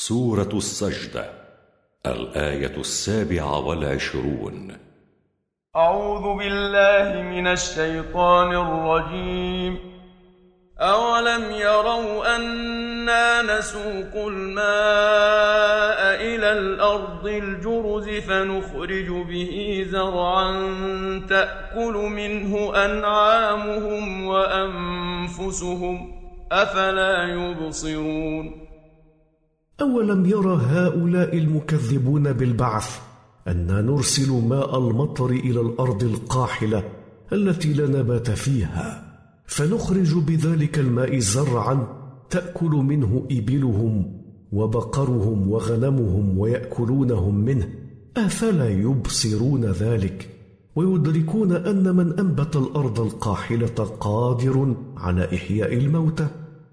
سورة السجدة، الآية 27. أعوذ بالله من الشيطان الرجيم. أولم يروا أنا نسوق الماء إلى الأرض الجرز فنخرج به زرعا تأكل منه أنعامهم وأنفسهم أفلا يبصرون. أولم يرى هؤلاء المكذبون بالبعث أننا نرسل ماء المطر إلى الأرض القاحلة التي لا نبات فيها، فنخرج بذلك الماء زرعا تأكل منه إبلهم وبقرهم وغنمهم ويأكلونهم منه، أفلا يبصرون ذلك ويدركون أن من أنبت الأرض القاحلة قادر على إحياء الموتى؟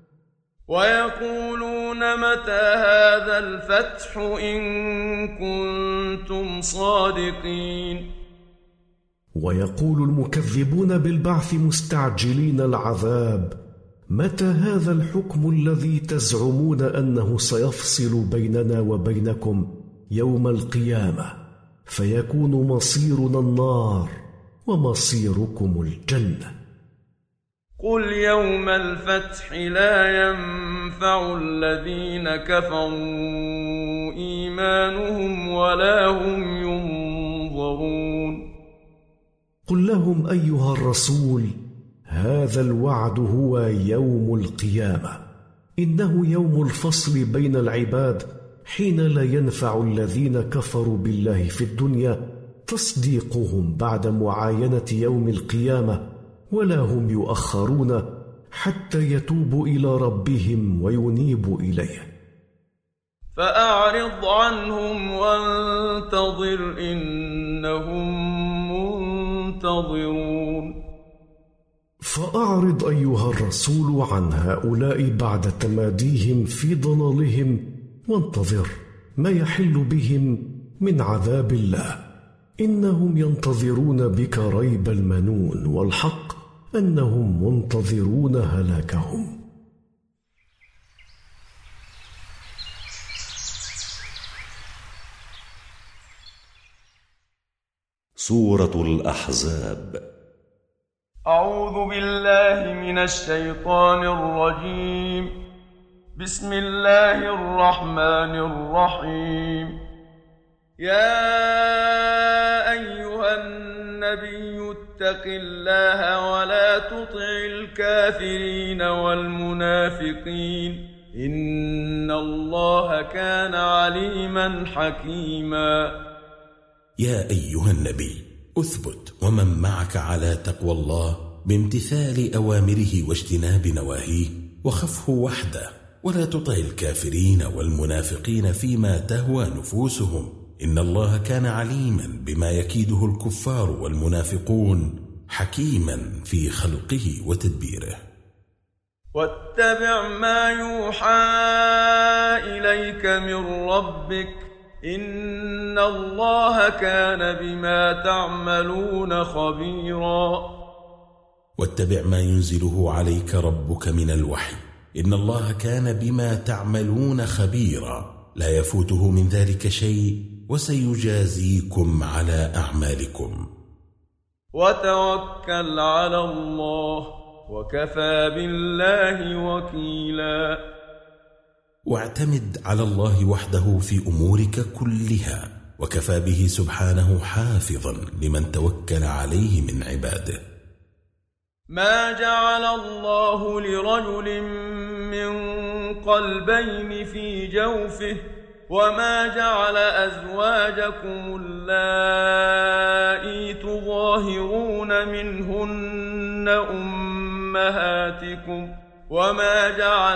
ويقولون متى هذا الفتح إن كنتم صادقين. ويقول المكذبون بالبعث مستعجلين العذاب: متى هذا الحكم الذي تزعمون أنه سيفصل بيننا وبينكم يوم القيامة، فيكون مصيرنا النار ومصيركم الجنة؟ قل يوم الفتح لا ينفع الذين كفروا إيمانهم ولا هم ينظرون. قل لهم أيها الرسول: هذا الوعد هو يوم القيامة، إنه يوم الفصل بين العباد، حين لا ينفع الذين كفروا بالله في الدنيا تصديقهم بعد معاينة يوم القيامة، ولا هم يؤخرون حتى يتوبوا إلى ربهم وينيبوا إليه. فأعرض عنهم وانتظر إنهم منتظرون. فأعرض أيها الرسول عن هؤلاء بعد تماديهم في ضلالهم، وانتظر ما يحل بهم من عذاب الله، إنهم ينتظرون بك ريب المنون، والحق أنهم منتظرون هلاكهم. سورة الأحزاب. أعوذ بالله من الشيطان الرجيم. بسم الله الرحمن الرحيم. يا أيها النبي اتق الله ولا تطع الكافرين والمنافقين إن الله كان عليما حكيما. يا أيها النبي أثبت ومن معك على تقوى الله بامتثال أوامره واجتناب نواهيه، وخفه وحده، ولا تطع الكافرين والمنافقين فيما تهوى نفوسهم إن الله كان عليما بما يكيده الكفار والمنافقون، حكيما في خلقه وتدبيره. واتبع ما يوحى إليك من ربك إن الله كان بما تعملون خبيرا. واتبع ما ينزله عليك ربك من الوحي إن الله كان بما تعملون خبيرا، لا يفوته من ذلك شيء، وسيجازيكم على أعمالكم. وتوكل على الله وكفى بالله وكيلا. واعتمد على الله وحده في أمورك كلها، وكفى به سبحانه حافظا لمن توكل عليه من عباده. ما جعل الله لرجل من قلبين في جوفه وما جعل أزواجكم اللائي تظاهرون منهن أمهاتكم وما جعل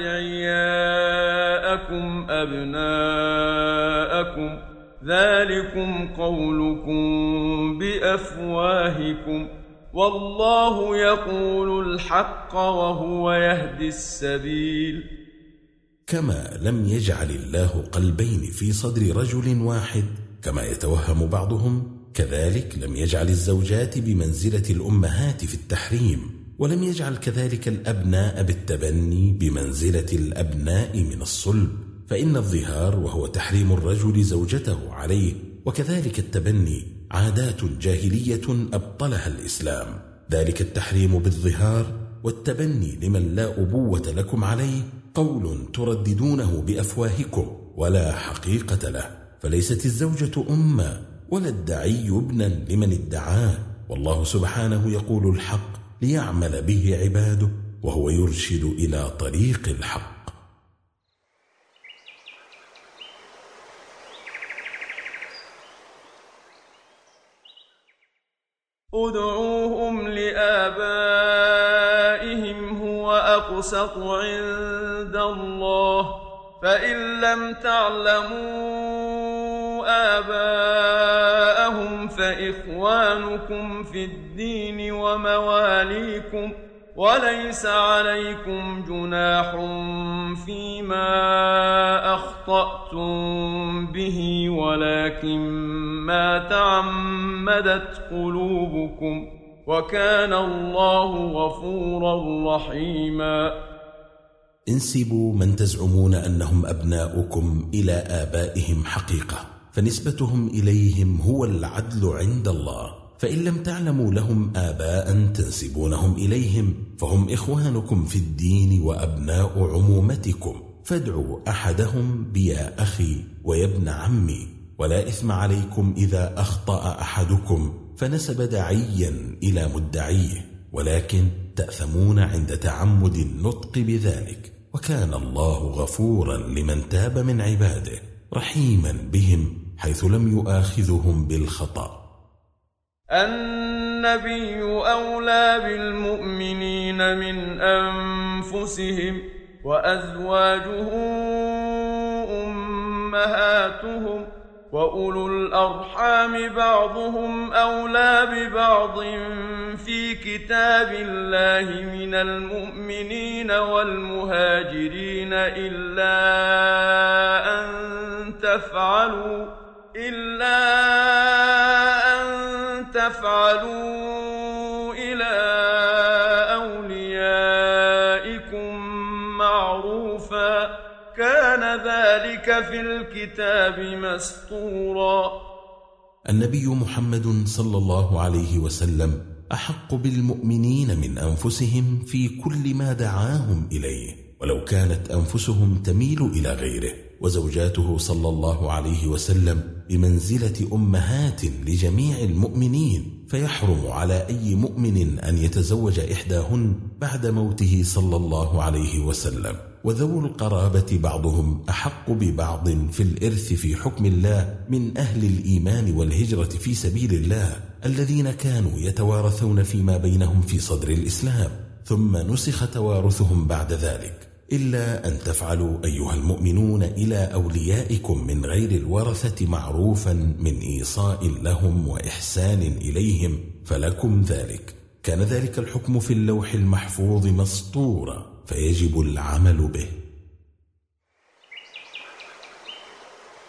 أدعياءكم أبناءكم ذلكم قولكم بأفواهكم والله يقول الحق وهو يهدي السبيل. كما لم يجعل الله قلبين في صدر رجل واحد كما يتوهم بعضهم، كذلك لم يجعل الزوجات بمنزلة الأمهات في التحريم، ولم يجعل كذلك الأبناء بالتبني بمنزلة الأبناء من الصلب، فإن الظهار وهو تحريم الرجل زوجته عليه وكذلك التبني عادات جاهلية أبطلها الإسلام. ذلك التحريم بالظهار والتبني لمن لا أبوة لكم عليه قول ترددونه بأفواهكم ولا حقيقة له، فليست الزوجة أما ولا الدعي ابنا لمن ادعاه، والله سبحانه يقول الحق ليعمل به عباده وهو يرشد إلى طريق الحق. ادعوهم لآبائهم هو أقسط عند الله فإن لم تعلموا آباءهم فإخوانكم في الدين ومواليكم وليس عليكم جناح فيما أخطأتم به ولكن ما تعمدت قلوبكم وكان الله غفورا رحيما. انسبوا من تزعمون أنهم أبناؤكم إلى آبائهم حقيقة، فنسبتهم إليهم هو العدل عند الله. فإن لم تعلموا لهم آباء تنسبونهم إليهم فهم إخوانكم في الدين وأبناء عمومتكم، فادعوا أحدهم بيا أخي ويا ابن عمي، ولا إثم عليكم إذا أخطأ أحدكم فنسب داعيا إلى مدعيه، ولكن تأثمون عند تعمد النطق بذلك، وكان الله غفورا لمن تاب من عباده رحيما بهم حيث لم يؤاخذهم بالخطأ. النبي أولى بالمؤمنين من أنفسهم وأزواجه أمهاتهم وأولو الأرحام بعضهم أولى ببعض في كتاب الله من المؤمنين والمهاجرين إلا أن تفعلوا إلى أوليائكم معروفا كان ذلك في الكتاب مسطورا. النبي محمد صلى الله عليه وسلم أحق بالمؤمنين من أنفسهم في كل ما دعاهم إليه، ولو كانت أنفسهم تميل إلى غيره، وزوجاته صلى الله عليه وسلم بمنزلة أمهات لجميع المؤمنين، فيحرم على أي مؤمن أن يتزوج إحداهن بعد موته صلى الله عليه وسلم. وذو القرابة بعضهم أحق ببعض في الإرث في حكم الله من أهل الإيمان والهجرة في سبيل الله الذين كانوا يتوارثون فيما بينهم في صدر الإسلام، ثم نسخ توارثهم بعد ذلك، إلا أن تفعلوا أيها المؤمنون إلى أوليائكم من غير الورثة معروفا من إيصاء لهم وإحسان إليهم فلكم ذلك. كان ذلك الحكم في اللوح المحفوظ مسطورا فيجب العمل به.